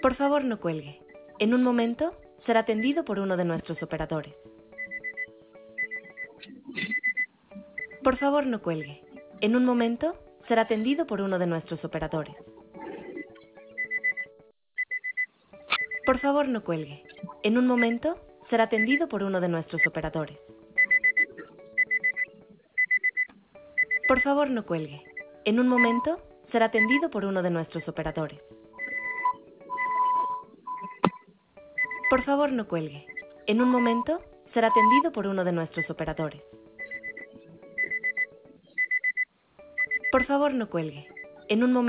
Por favor, no cuelgue. En un momento será atendido por uno de nuestros operadores. Por favor, no cuelgue. En un momento será atendido por uno de nuestros operadores. Por favor, no cuelgue. En un momento será atendido por uno de nuestros operadores. Por favor, no cuelgue. En un momento será atendido por uno de nuestros operadores. Por favor, no cuelgue. En un momento será atendido por uno de nuestros operadores. Por favor, no cuelgue. En un momento